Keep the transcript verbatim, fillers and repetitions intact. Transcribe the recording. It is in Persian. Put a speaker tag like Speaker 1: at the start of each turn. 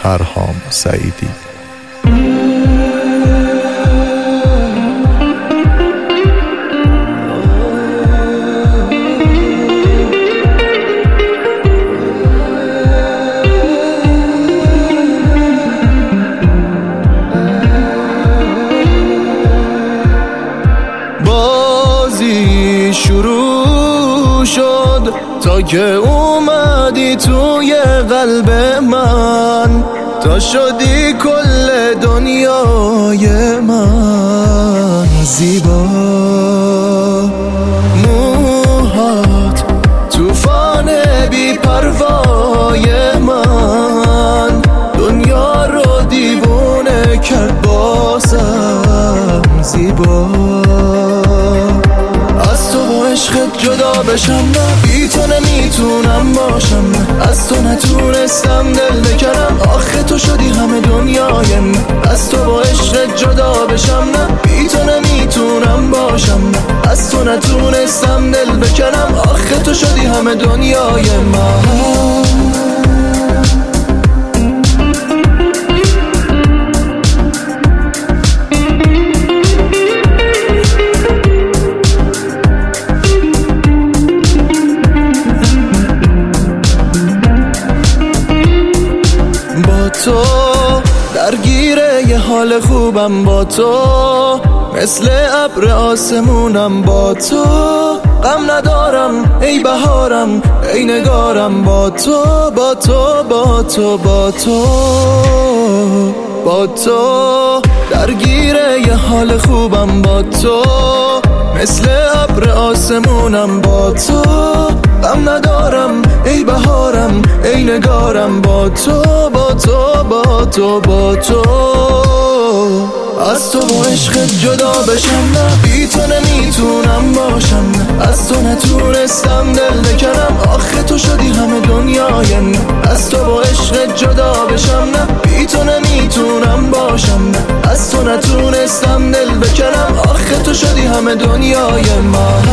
Speaker 1: پرهام سعیدی.
Speaker 2: بازی شروع شد تا که اومدی توی قلب من، تا شدی کل دنیای من. زیبا موهات توفان بی پروای من، دنیا رو دیوونه کرد بازم. زیبا از تو با عشقت جدا بشم نه، بی تو نمیتونم باشم نه، از تو نتونستم دل بکنم، آخه تو شدی همه دنیای من. از تو با عشقت جدا بشم نه، بی تو نمیتونم باشم نه، از تو نتونستم دل بکنم، آخه تو شدی همه دنیای من. تو درگیره یه حال خوبم با تو، مثل ابر آسمونم با تو. غم ندارم ای بهارم ای نگارم با تو، با تو با تو با تو با تو درگیره یه حال خوبم با تو، مثل ابر آسمونم با تو. غم ندارم ای بهارم ای نگارم با تو، با تو با تو با تو. از تو با عشقت جدا بشم نه، بی تو نمیتونم باشم نه، از تو نتونستم دل بکنم، آخه تو شدی همه دنیای من. از تو با عشقت جدا بشم نه، بی تو نمیتونم باشم نه، از تو نتونستم دل بکنم، آخه تو شدی همه دنیای من.